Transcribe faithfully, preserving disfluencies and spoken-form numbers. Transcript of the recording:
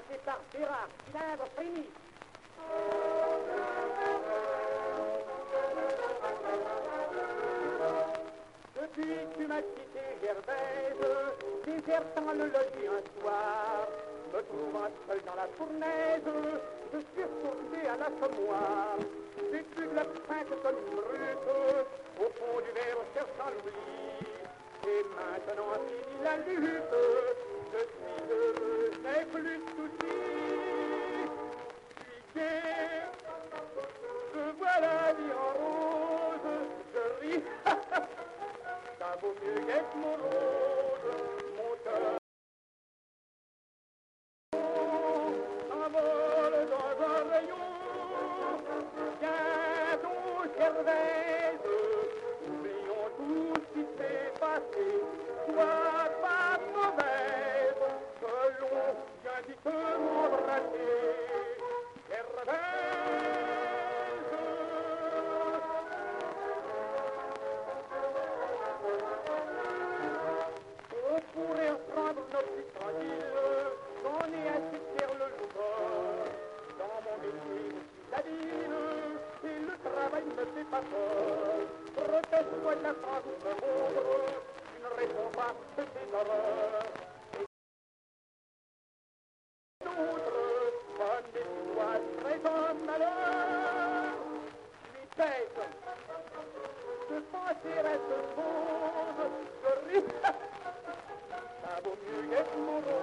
chanté par Gérard Cylindre Frémy. Depuis que tu m'as quitté, Gervaise, désertant le logis un soir, me trouvant seul dans la fournaise, je suis retourné à l'assommoir. J'ai plus de la crainte comme une brute, au fond du verre cherchant l'oubli. Et maintenant fini la lutte, je suis heureux, n'ai plus de soucis. Je suis gai, je vois la vie en rose, je ris, ça vaut mieux qu'être mon rose, mon cœur s'envole dans un rayon. Viens donc, Gervaise, oublions tout ce qui s'est passé. Sois pas mauvaise, que l'on vient vite m'embrasser. Gervaise, on pourrait reprendre nos petites tranquilles, j'en ai assez de faire le jour. Dans mon métier, je suis habile, et le travail ne me fait pas peur. Protège-toi de la France, me montre, tu ne réponds pas de tes horreurs. Et d'autres, comme des étoiles, très en malheur. Je suis bête, de penser à ce monde, je ris, ça vaut mieux qu'être mon